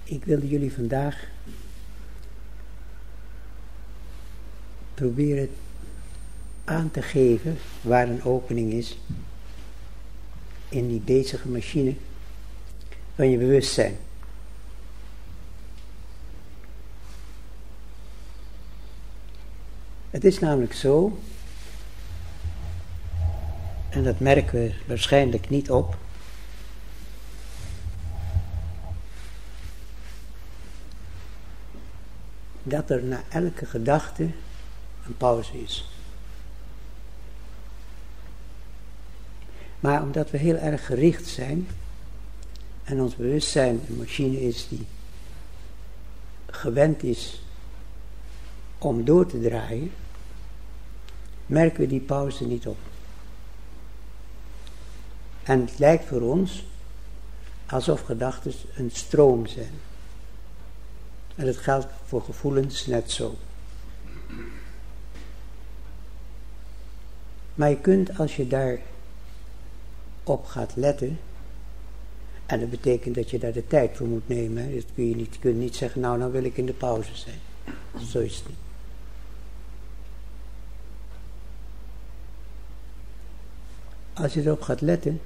Ik wilde jullie vandaag proberen aan te geven waar een opening is in die bezige machine van je bewustzijn. Het is namelijk zo, en dat merken we waarschijnlijk niet op, dat er na elke gedachte een pauze is. Maar omdat we heel erg gericht zijn en ons bewustzijn een machine is die gewend is om door te draaien, merken we die pauze niet op. En het lijkt voor ons alsof gedachten een stroom zijn. En dat geldt voor gevoelens net zo. Maar je kunt, als je daar op gaat letten, en dat betekent dat je daar de tijd voor moet nemen. Hè? Dat kun je niet, je kunt niet zeggen, nou wil ik in de pauze zijn. Zo is het niet. Als je erop gaat letten,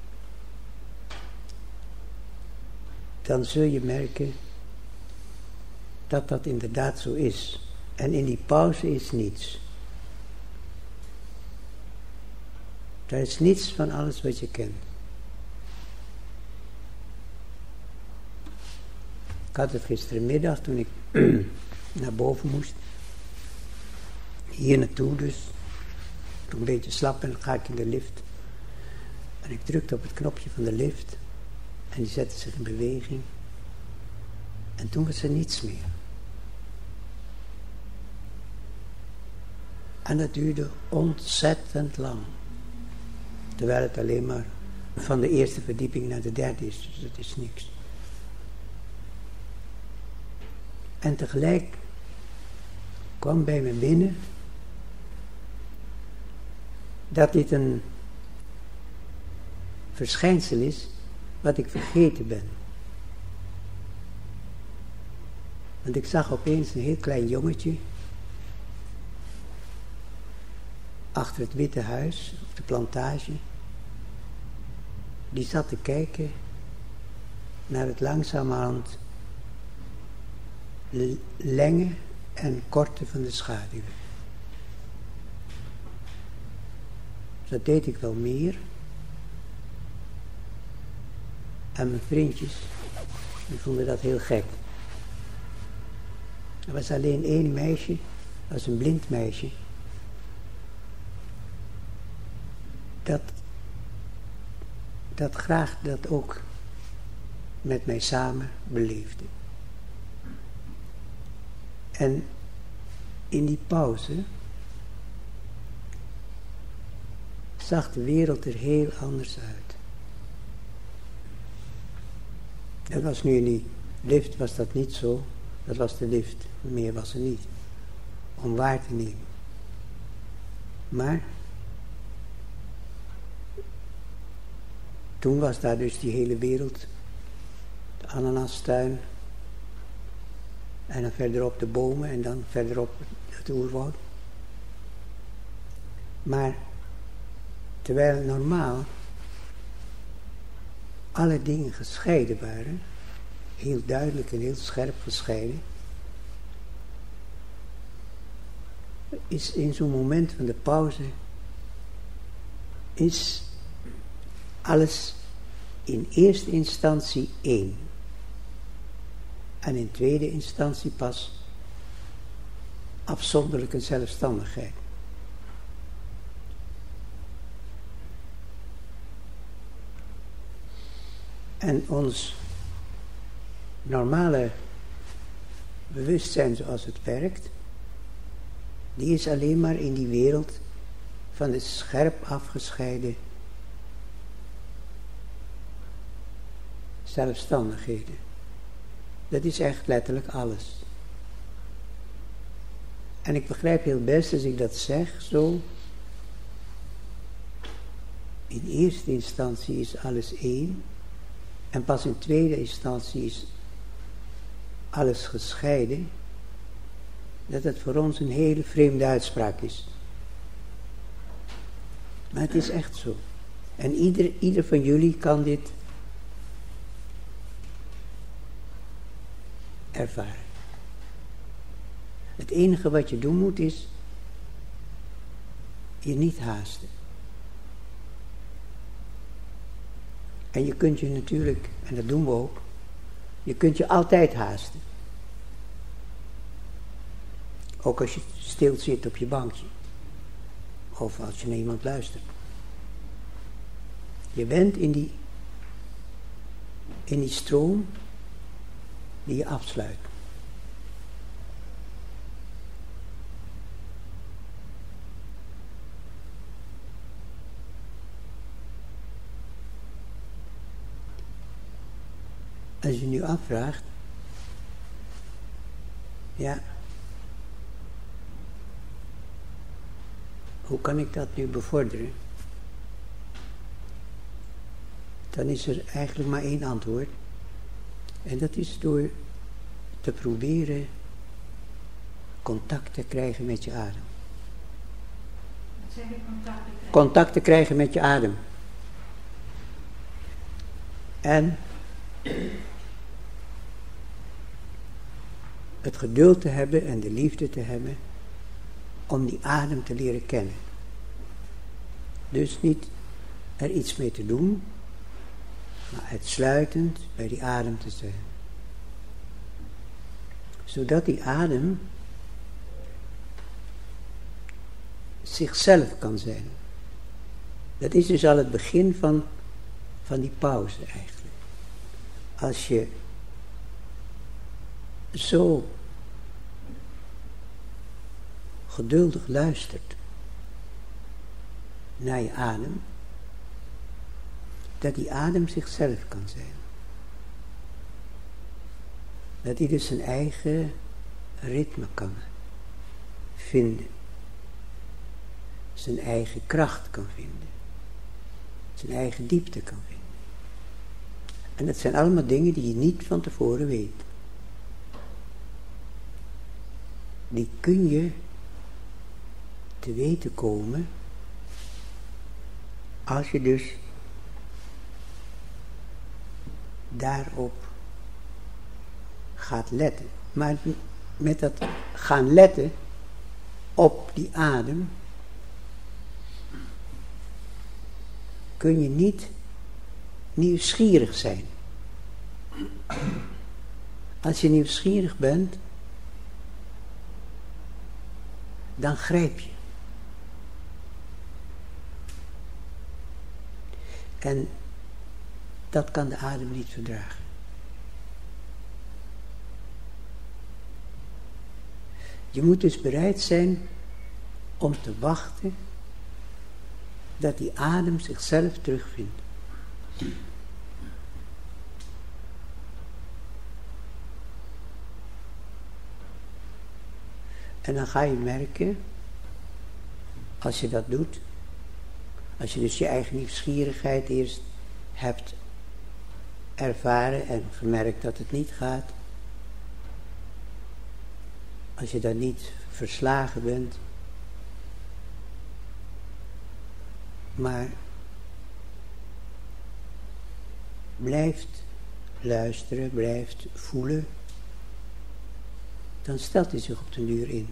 dan zul je merken dat dat inderdaad zo is. En in die pauze is niets. Daar is niets van alles wat je kent. Ik had het gisterenmiddag toen ik naar boven moest. Hier naartoe dus. Toen een beetje slap en dan ga ik in de lift. En ik drukte op het knopje van de lift. En die zette zich in beweging. En toen was er niets meer. En dat duurde ontzettend lang. Terwijl het alleen maar van de eerste verdieping naar de derde is. Dus dat is niks. En tegelijk kwam bij me binnen dat dit een verschijnsel is wat ik vergeten ben. Want ik zag opeens een heel klein jongetje achter het witte huis op de plantage. Die zat te kijken naar het langzamerhand lenge en korte van de schaduwen. Dat deed ik wel meer. En mijn vriendjes, die vonden dat heel gek. Er was alleen één meisje, dat was een blind meisje. Dat graag dat ook met mij samen beleefde. En in die pauze zag de wereld er heel anders uit. Dat was nu in die lift, was dat niet zo. Dat was de lift, meer was er niet. Om waar te nemen. Maar toen was daar dus die hele wereld. De ananastuin. En dan verderop de bomen en dan verderop het oerwoud. Maar terwijl normaal alle dingen gescheiden waren, heel duidelijk en heel scherp gescheiden, is in zo'n moment van de pauze, is alles in eerste instantie één. En in tweede instantie pas afzonderlijke zelfstandigheid. En ons normale bewustzijn zoals het werkt, die is alleen maar in die wereld van de scherp afgescheiden zelfstandigheden. Dat is echt letterlijk alles. En ik begrijp heel best als ik dat zeg, zo. In eerste instantie is alles één. En pas in tweede instantie is alles gescheiden, dat het voor ons een hele vreemde uitspraak is. Maar het is echt zo. En ieder van jullie kan dit ervaren. Het enige wat je doen moet is je niet haasten. En je kunt je natuurlijk, en dat doen we ook, je kunt je altijd haasten. Ook als je stil zit op je bankje. Of als je naar iemand luistert. Je bent in die stroom die je afsluit. Als je nu afvraagt, ja, hoe kan ik dat nu bevorderen? Dan is er eigenlijk maar één antwoord. En dat is door te proberen contact te krijgen met je adem. Wat zeg je, contact te krijgen? Contact te krijgen met je adem. En het geduld te hebben en de liefde te hebben om die adem te leren kennen. Dus niet er iets mee te doen, maar uitsluitend bij die adem te zijn. Zodat die adem zichzelf kan zijn. Dat is dus al het begin van die pauze eigenlijk. Als je zo geduldig luistert naar je adem, dat die adem zichzelf kan zijn. Dat hij dus zijn eigen ritme kan vinden. Zijn eigen kracht kan vinden. Zijn eigen diepte kan vinden. En dat zijn allemaal dingen die je niet van tevoren weet. Die kun je te weten komen als je dus daarop gaat letten. Maar met dat gaan letten op die adem kun je niet nieuwsgierig zijn. Als je nieuwsgierig bent, dan grijp je. En dat kan de adem niet verdragen. Je moet dus bereid zijn om te wachten dat die adem zichzelf terugvindt. En dan ga je merken, als je dat doet, als je dus je eigen nieuwsgierigheid eerst hebt ervaren en gemerkt dat het niet gaat, als je dan niet verslagen bent, maar blijft luisteren, blijft voelen, dan stelt hij zich op den duur in.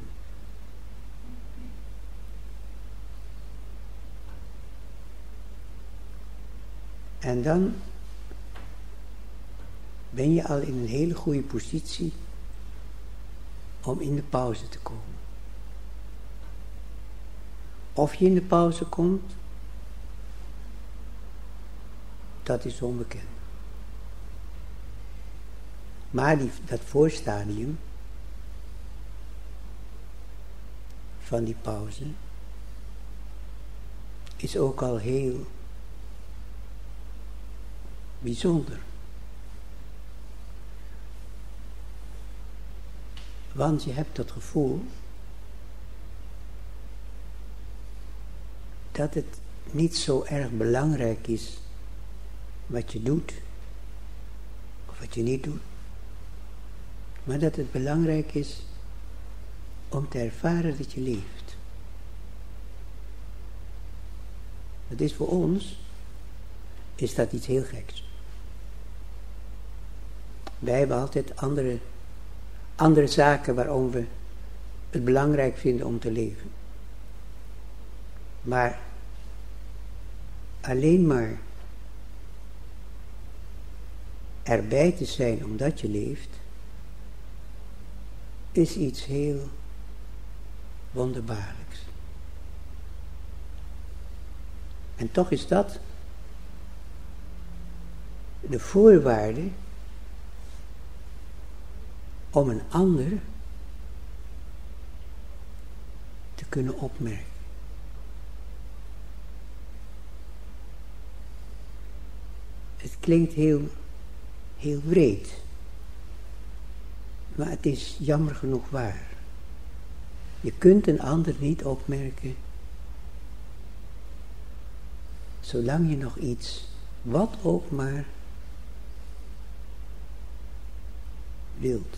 En dan ben je al in een hele goede positie om in de pauze te komen. Of je in de pauze komt, dat is onbekend. Maar dat voorstadium van die pauze is ook al heel bijzonder. Want je hebt dat gevoel dat het niet zo erg belangrijk is wat je doet of wat je niet doet, Maar dat het belangrijk is om te ervaren dat je leeft. Dat is voor ons, is dat iets heel geks. Wij hebben altijd andere zaken waarom we het belangrijk vinden om te leven. Maar alleen maar erbij te zijn omdat je leeft, is iets heel wonderbaarlijks. En toch is dat de voorwaarde om een ander te kunnen opmerken. Het klinkt heel wreed, maar het is jammer genoeg waar. Je kunt een ander niet opmerken zolang je nog iets, wat ook maar, wilt.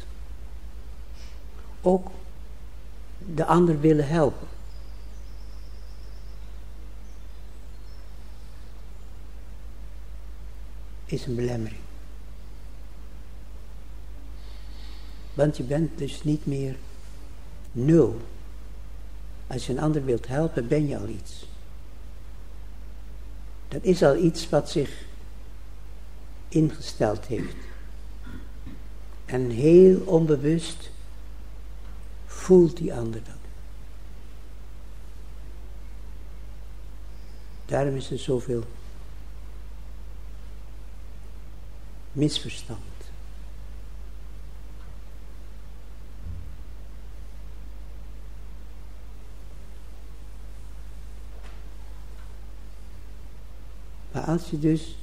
Ook de ander willen helpen. Is een belemmering. Want je bent dus niet meer nul. Als je een ander wilt helpen, ben je al iets. Dat is al iets wat zich ingesteld heeft. En heel onbewust voelt die ander dat. Daarom is er zoveel misverstand. Maar als je dus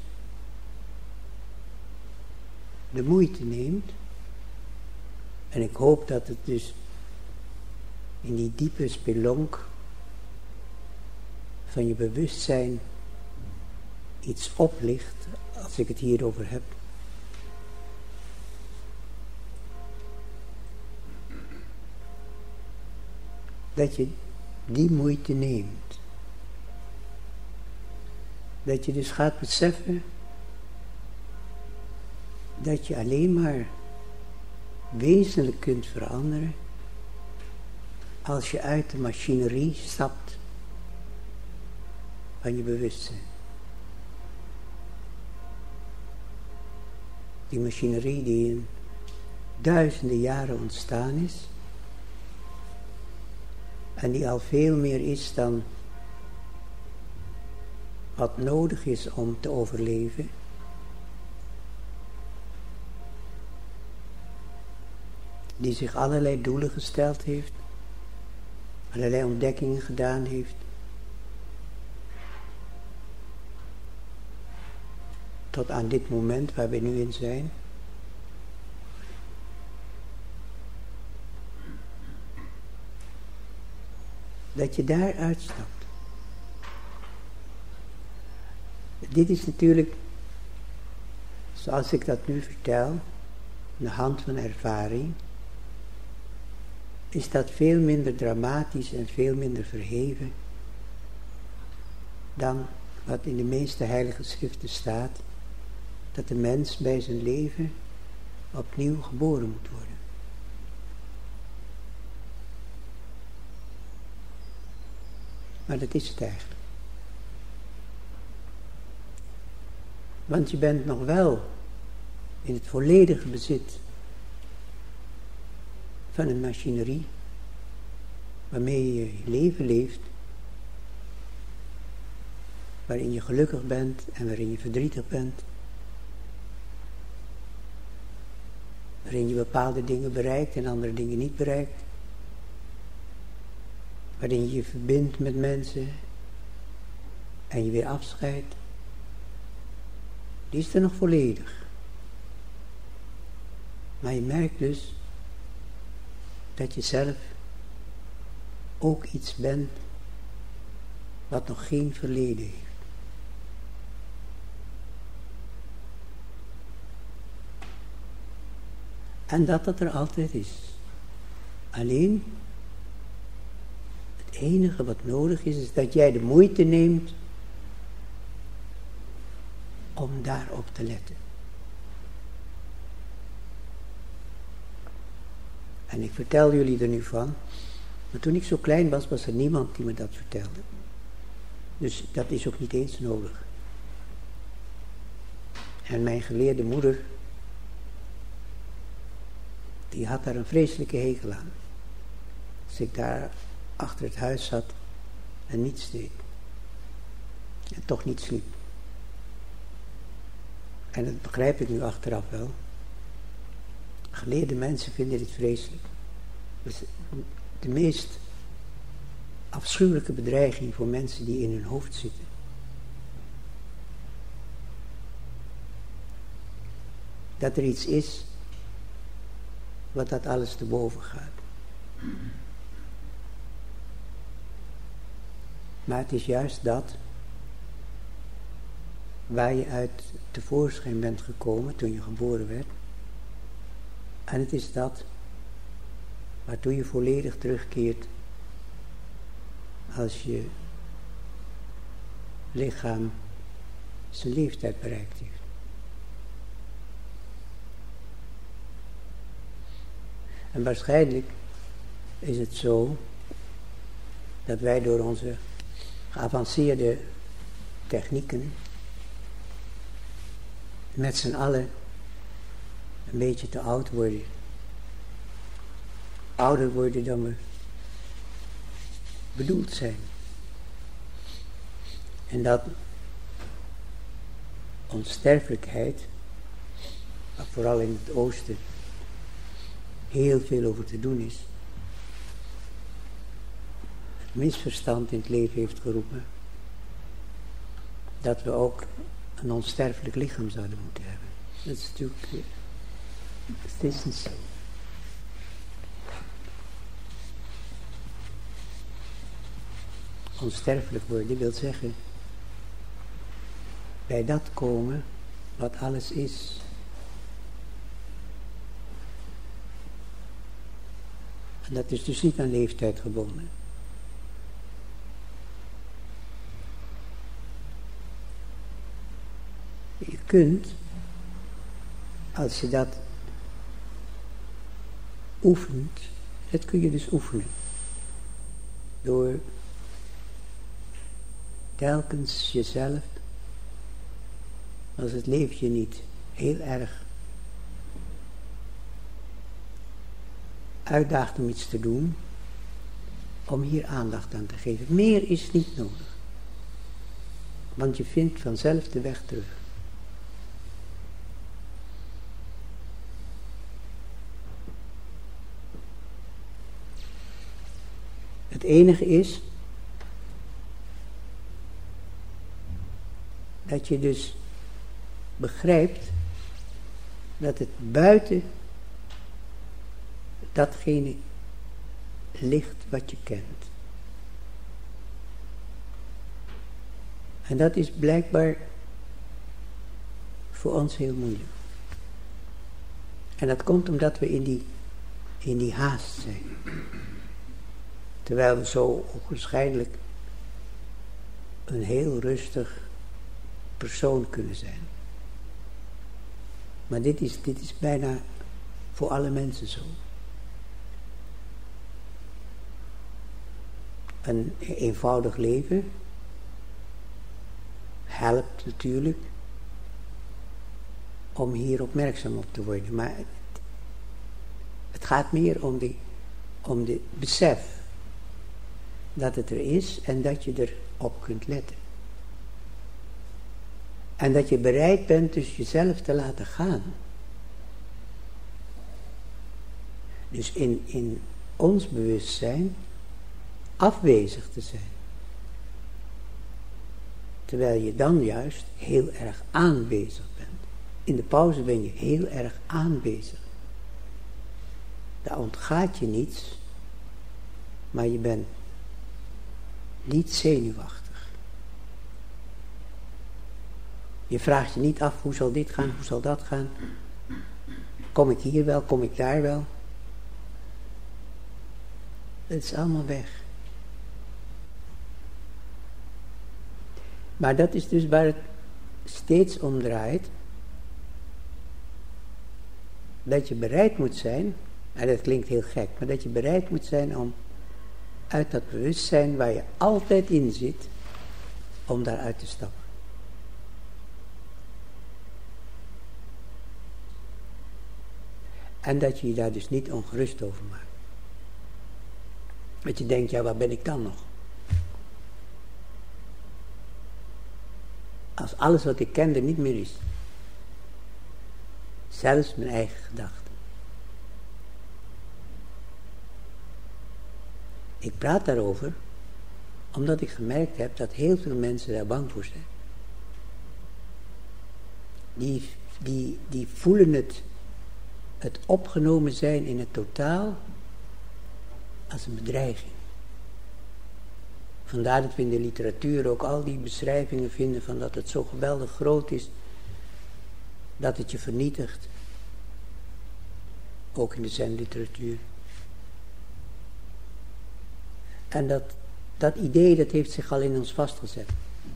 de moeite neemt, en ik hoop dat het dus in die diepe spelonk van je bewustzijn iets oplicht, als ik het hierover heb. Dat je die moeite neemt. Dat je dus gaat beseffen dat je alleen maar wezenlijk kunt veranderen als je uit de machinerie stapt van je bewustzijn. Die machinerie die in duizenden jaren ontstaan is en die al veel meer is dan wat nodig is om te overleven. Die zich allerlei doelen gesteld heeft, allerlei ontdekkingen gedaan heeft. Tot aan dit moment waar we nu in zijn. Dat je daar uitstapt. Dit is natuurlijk, zoals ik dat nu vertel, aan de hand van ervaring, is dat veel minder dramatisch en veel minder verheven dan wat in de meeste heilige schriften staat, dat de mens bij zijn leven opnieuw geboren moet worden. Maar dat is het eigenlijk. Want je bent nog wel in het volledige bezit van een machinerie waarmee je je leven leeft, waarin je gelukkig bent en waarin je verdrietig bent, waarin je bepaalde dingen bereikt en andere dingen niet bereikt, waarin je je verbindt met mensen en je weer afscheidt. Die is er nog volledig. Maar je merkt dus dat je zelf ook iets bent wat nog geen verleden heeft. En dat het er altijd is. Alleen, het enige wat nodig is dat jij de moeite neemt om daarop te letten. En ik vertel jullie er nu van, maar toen ik zo klein was, was er niemand die me dat vertelde. Dus dat is ook niet eens nodig. En mijn geleerde moeder, die had daar een vreselijke hekel aan. Als ik daar achter het huis zat en niets deed. En toch niet sliep. En dat begrijp ik nu achteraf wel. Geleerde mensen vinden dit vreselijk. Dus de meest afschuwelijke bedreiging voor mensen die in hun hoofd zitten. Dat er iets is wat dat alles te boven gaat. Maar het is juist dat waar je uit tevoorschijn bent gekomen toen je geboren werd. En het is dat waartoe je volledig terugkeert als je lichaam zijn leeftijd bereikt heeft. En waarschijnlijk is het zo dat wij door onze geavanceerde technieken met z'n allen een beetje te oud worden. Ouder worden dan we bedoeld zijn. En dat onsterfelijkheid, waar vooral in het oosten heel veel over te doen is, het misverstand in het leven heeft geroepen dat we ook een onsterfelijk lichaam zouden moeten hebben. Dat is natuurlijk steeds niet zo. Onsterfelijk worden wil zeggen bij dat komen wat alles is. En dat is dus niet aan leeftijd gebonden. Je kunt, als je dat oefent, dat kun je dus oefenen. Door telkens jezelf, als het leeft je niet heel erg uitdaagt om iets te doen, om hier aandacht aan te geven. Meer is niet nodig. Want je vindt vanzelf de weg terug. Het enige is dat je dus begrijpt dat het buiten datgene ligt wat je kent. En dat is blijkbaar voor ons heel moeilijk. En dat komt omdat we in die haast zijn. Terwijl we zo onwaarschijnlijk een heel rustig persoon kunnen zijn. Maar dit is bijna voor alle mensen zo. Een eenvoudig leven helpt natuurlijk om hier opmerkzaam op te worden. Maar het gaat meer om de besef dat het er is en dat je erop kunt letten. En dat je bereid bent dus jezelf te laten gaan. Dus in ons bewustzijn afwezig te zijn. Terwijl je dan juist heel erg aanwezig bent. In de pauze ben je heel erg aanwezig. Daar ontgaat je niets, maar je bent niet zenuwachtig. Je vraagt je niet af hoe zal dit gaan, hoe zal dat gaan. Kom ik hier wel, kom ik daar wel? Het is allemaal weg. Maar dat is dus waar het steeds om draait. Dat je bereid moet zijn, en dat klinkt heel gek, maar dat je bereid moet zijn om uit dat bewustzijn waar je altijd in zit, om daaruit te stappen. En dat je je daar dus niet ongerust over maakt. Dat je denkt, ja, waar ben ik dan nog? Als alles wat ik ken er niet meer is. Zelfs mijn eigen gedachten. Ik praat daarover, omdat ik gemerkt heb dat heel veel mensen daar bang voor zijn. Die voelen het opgenomen zijn in het totaal als een bedreiging. Vandaar dat we in de literatuur ook al die beschrijvingen vinden van dat het zo geweldig groot is, dat het je vernietigt. Ook in de zenliteratuur. En dat idee, dat heeft zich al in ons vastgezet.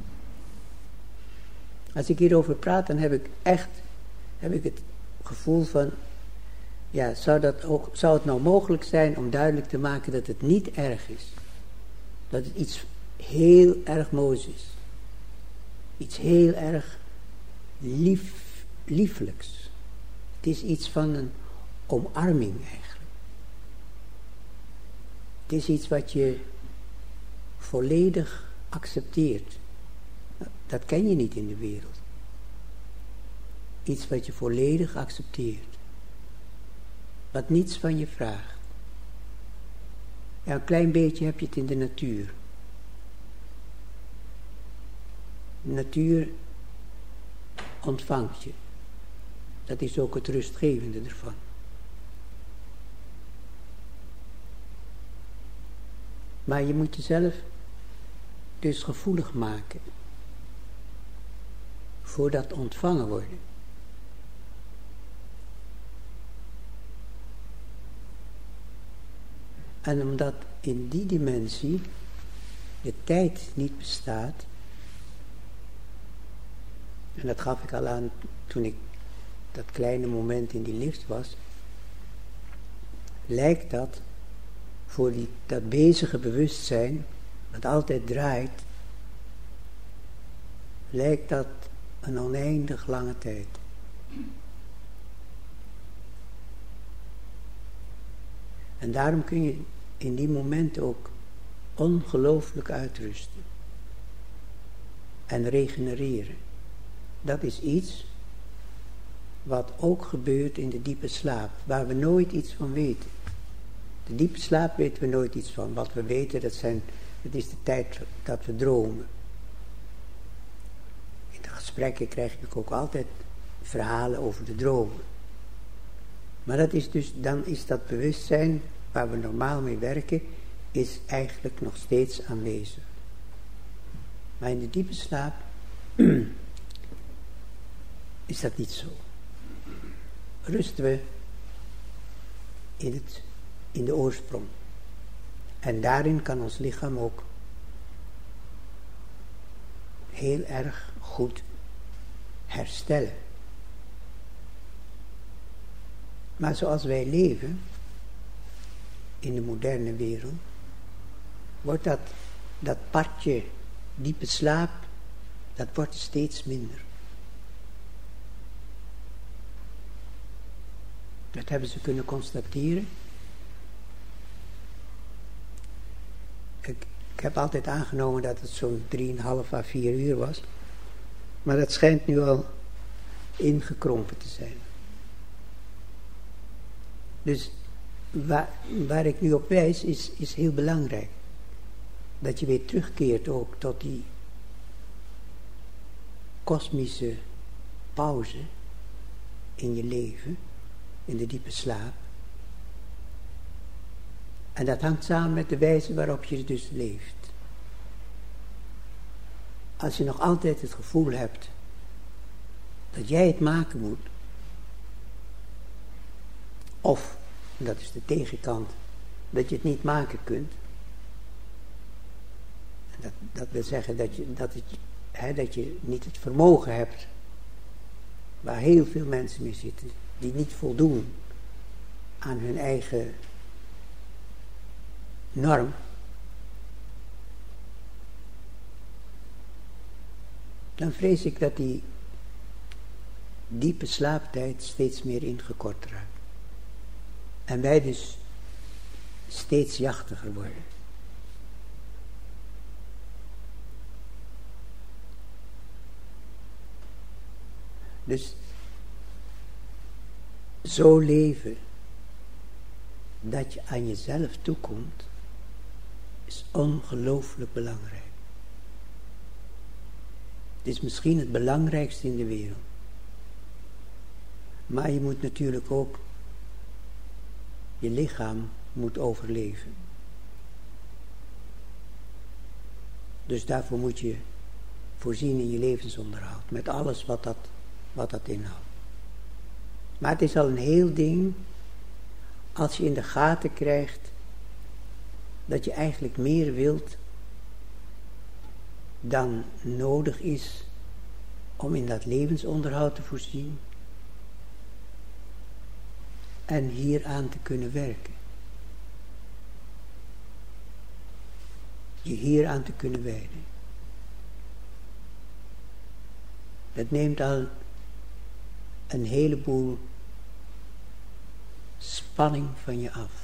Als ik hierover praat, dan heb ik het gevoel van, ja, zou het nou mogelijk zijn om duidelijk te maken dat het niet erg is? Dat het iets heel erg moois is. Iets heel erg liefelijks. Het is iets van een omarming eigenlijk. Het is iets wat je volledig accepteert. Dat ken je niet in de wereld. Iets wat je volledig accepteert. Wat niets van je vraagt. Ja, een klein beetje heb je het in de natuur. De natuur ontvangt je. Dat is ook het rustgevende ervan. Maar je moet jezelf dus gevoelig maken voor dat ontvangen worden. En omdat in die dimensie de tijd niet bestaat, en dat gaf ik al aan toen ik dat kleine moment in die lift was, lijkt dat voor dat bezige bewustzijn, wat altijd draait, lijkt dat een oneindig lange tijd. En daarom kun je in die momenten ook ongelooflijk uitrusten. En regenereren. Dat is iets wat ook gebeurt in de diepe slaap, waar we nooit iets van weten. De diepe slaap weten we nooit iets van. Wat we weten, dat is de tijd dat we dromen. In de gesprekken krijg ik ook altijd verhalen over de dromen. Maar dat is dus, dan is dat bewustzijn waar we normaal mee werken, is eigenlijk nog steeds aanwezig. Maar in de diepe slaap is dat niet zo. Rusten we in de oorsprong. En daarin kan ons lichaam ook heel erg goed herstellen. Maar zoals wij leven, in de moderne wereld, wordt dat padje diepe slaap, dat wordt steeds minder. Dat hebben ze kunnen constateren. Ik heb altijd aangenomen dat het zo'n 3,5 à 4 uur was. Maar dat schijnt nu al ingekrompen te zijn. Dus waar ik nu op wijs is heel belangrijk. Dat je weer terugkeert ook tot die kosmische pauze in je leven, in de diepe slaap. En dat hangt samen met de wijze waarop je dus leeft. Als je nog altijd het gevoel hebt dat jij het maken moet, Of, dat is de tegenkant, dat je het niet maken kunt. Dat wil zeggen dat je niet het vermogen hebt, waar heel veel mensen mee zitten, die niet voldoen aan hun eigen norm. Dan vrees ik dat die diepe slaaptijd steeds meer ingekort raakt. En wij dus steeds jachtiger worden. Dus zo leven dat je aan jezelf toekomt, is ongelooflijk belangrijk. Het is misschien het belangrijkste in de wereld. Maar je moet natuurlijk ook, je lichaam moet overleven. Dus daarvoor moet je voorzien in je levensonderhoud. Met alles wat dat inhoudt. Maar het is al een heel ding als je in de gaten krijgt dat je eigenlijk meer wilt dan nodig is om in dat levensonderhoud te voorzien en hieraan te kunnen werken. Je hieraan te kunnen wijden. Dat neemt al een heleboel spanning van je af.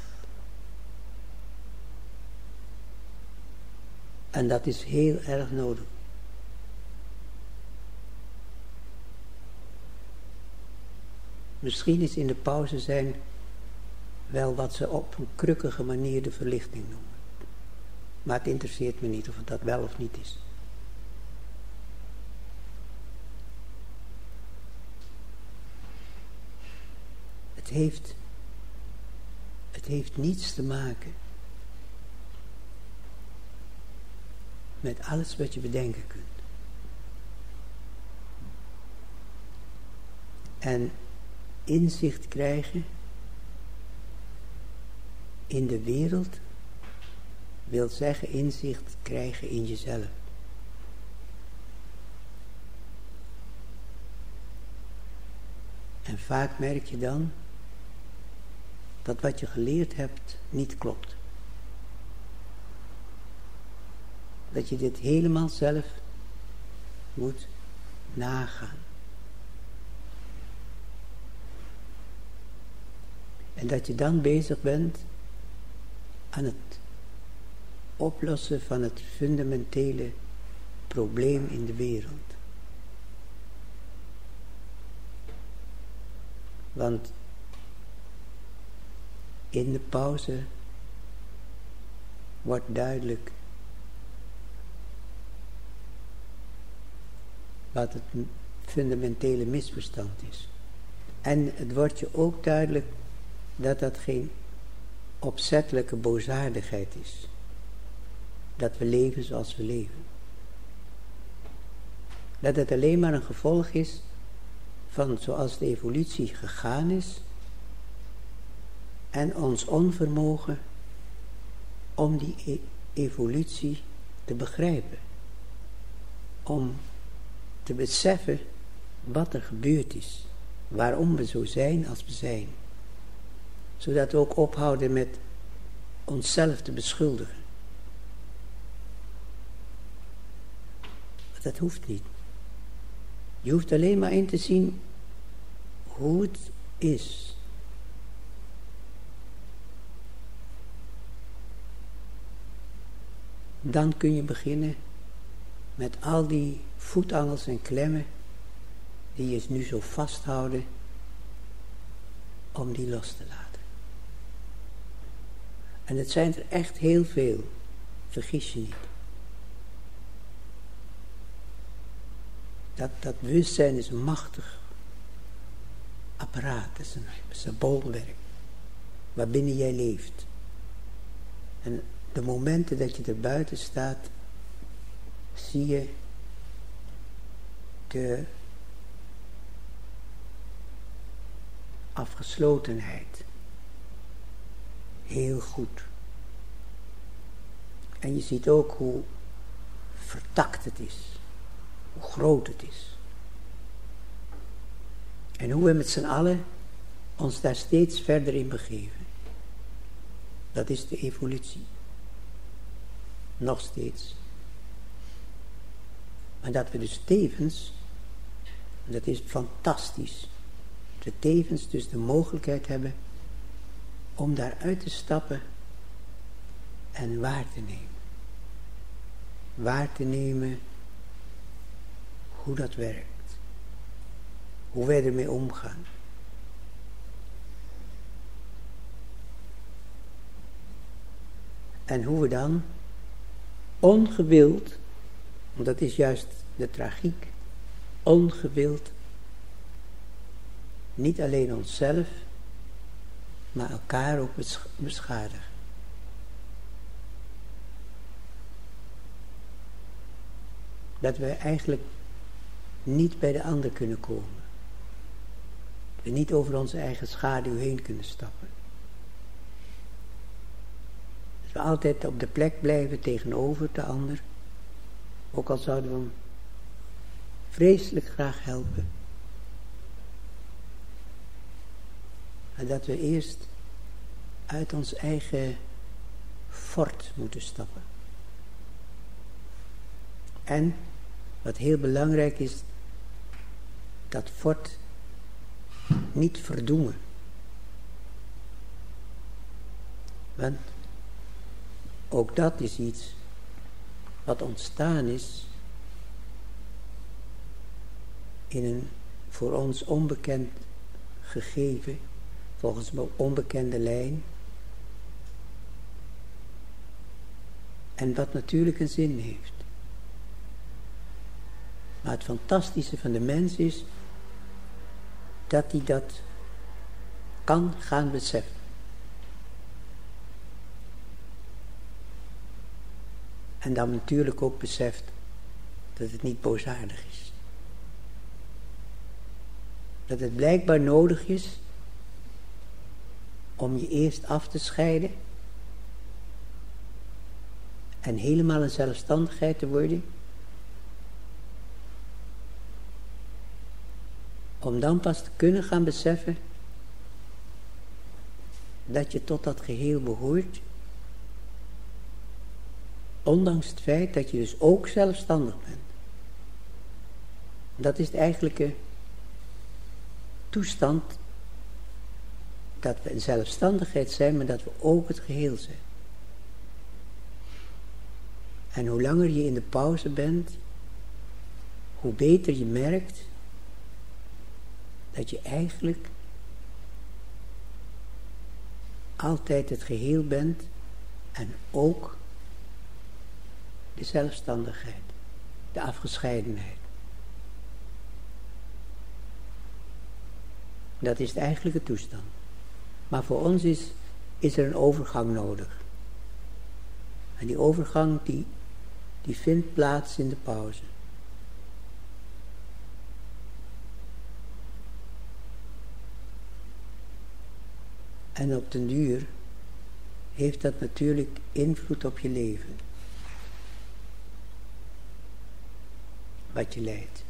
En dat is heel erg nodig. Misschien is in de pauze zijn wel wat ze op een krukkige manier de verlichting noemen. Maar het interesseert me niet of het dat wel of niet is. Het heeft niets te maken met alles wat je bedenken kunt. En inzicht krijgen in de wereld wil zeggen inzicht krijgen in jezelf. En vaak merk je dan dat wat je geleerd hebt niet klopt. Dat je dit helemaal zelf moet nagaan. En dat je dan bezig bent aan het oplossen van het fundamentele probleem in de wereld. Want in de pauze wordt duidelijk wat het fundamentele misverstand is. En het wordt je ook duidelijk dat dat geen opzettelijke boosaardigheid is. Dat we leven zoals we leven. Dat het alleen maar een gevolg is van zoals de evolutie gegaan is en ons onvermogen om die evolutie te begrijpen. Om te beseffen wat er gebeurd is. Waarom we zo zijn als we zijn. Zodat we ook ophouden met onszelf te beschuldigen. Dat hoeft niet. Je hoeft alleen maar in te zien hoe het is. Dan kun je beginnen met al die voetangels en klemmen die je nu zo vasthouden, om die los te laten. En het zijn er echt heel veel, vergis je niet. Dat bewustzijn is een machtig apparaat, het is een bolwerk waarbinnen jij leeft. En de momenten dat je er buiten staat, zie je de afgeslotenheid heel goed. En je ziet ook hoe vertakt het is. Hoe groot het is. En hoe we met z'n allen ons daar steeds verder in begeven. Dat is de evolutie. Nog steeds. Maar dat we dus tevens, en dat is fantastisch, dat we tevens dus de mogelijkheid hebben om daaruit te stappen en waar te nemen. Waar te nemen hoe dat werkt. Hoe wij ermee omgaan. En hoe we dan ongewild, want dat is juist de tragiek, ongewild, niet alleen onszelf, maar elkaar ook beschadigen. Dat we eigenlijk niet bij de ander kunnen komen. Dat we niet over onze eigen schaduw heen kunnen stappen. Dat we altijd op de plek blijven tegenover de ander. Ook al zouden we hem vreselijk graag helpen. En dat we eerst uit ons eigen fort moeten stappen. En wat heel belangrijk is, dat fort niet verdoemen. Want ook dat is iets wat ontstaan is in een voor ons onbekend gegeven, volgens een onbekende lijn. En wat natuurlijk een zin heeft. Maar het fantastische van de mens is dat hij dat kan gaan beseffen. En dan natuurlijk ook beseft dat het niet boosaardig is. Dat het blijkbaar nodig is om je eerst af te scheiden en helemaal een zelfstandigheid te worden, om dan pas te kunnen gaan beseffen dat je tot dat geheel behoort, ondanks het feit dat je dus ook zelfstandig bent. Dat is de eigenlijke toestand, dat we een zelfstandigheid zijn, maar dat we ook het geheel zijn. En hoe langer je in de pauze bent, hoe beter je merkt dat je eigenlijk altijd het geheel bent en ook de zelfstandigheid, de afgescheidenheid. Dat is de eigenlijke toestand. Maar voor ons is er een overgang nodig. En die overgang die vindt plaats in de pauze. En op den duur heeft dat natuurlijk invloed op je leven. Wat je leidt.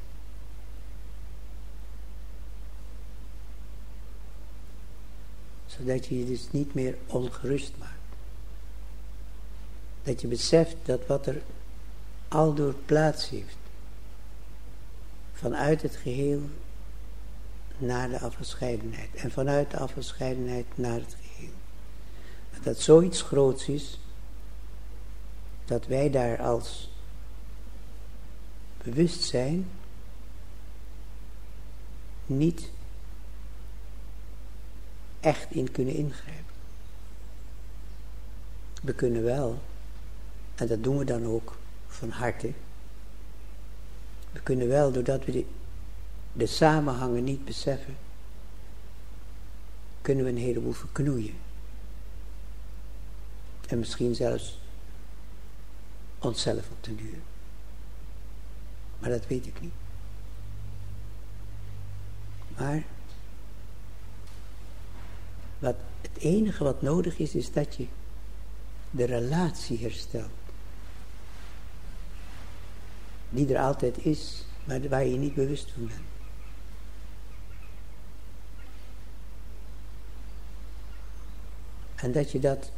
Zodat je je dus niet meer ongerust maakt. Dat je beseft dat wat er aldoor plaats heeft, vanuit het geheel naar de afgescheidenheid. En vanuit de afgescheidenheid naar het geheel. Dat zoiets groots is, dat wij daar als bewustzijn niet echt in kunnen ingrijpen. We kunnen wel, en dat doen we dan ook van harte, we kunnen wel, doordat we de samenhangen niet beseffen, kunnen we een heleboel verknoeien. En misschien zelfs onszelf op den duur. Maar dat weet ik niet. Maar Het enige wat nodig is, is dat je de relatie herstelt. Die er altijd is, maar waar je niet bewust van bent. En dat je dat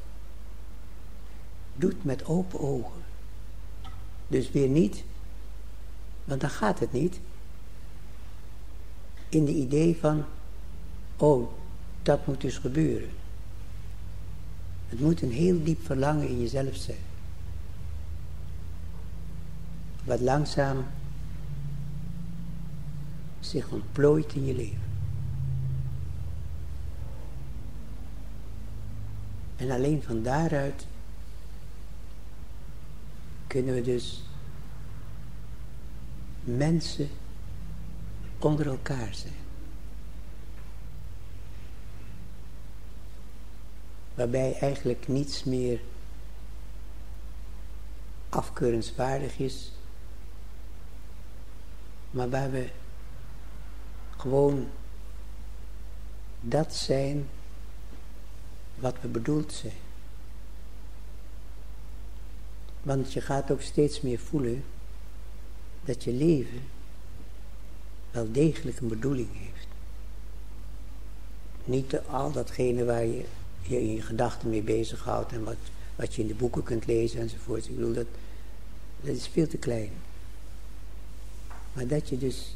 doet met open ogen. Dus weer niet, want dan gaat het niet, in de idee van, oh, dat moet dus gebeuren. Het moet een heel diep verlangen in jezelf zijn. Wat langzaam zich ontplooit in je leven. En alleen van daaruit kunnen we dus mensen onder elkaar zijn. Waarbij eigenlijk niets meer afkeurenswaardig is, maar waar we gewoon dat zijn wat we bedoeld zijn. Want je gaat ook steeds meer voelen dat je leven wel degelijk een bedoeling heeft. Niet al datgene waar je in je gedachten mee bezighoudt en wat je in de boeken kunt lezen enzovoort. Ik bedoel, dat is veel te klein. Maar dat je dus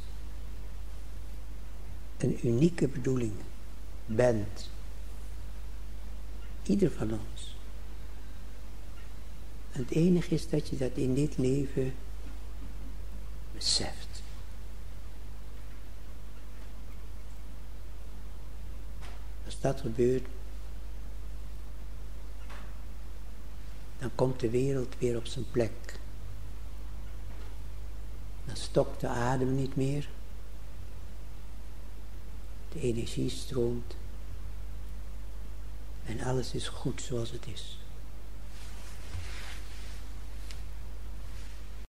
een unieke bedoeling bent. Ieder van ons. En het enige is dat je dat in dit leven beseft. Als dat gebeurt, dan komt de wereld weer op zijn plek. Dan stokt de adem niet meer. De energie stroomt. En alles is goed zoals het is.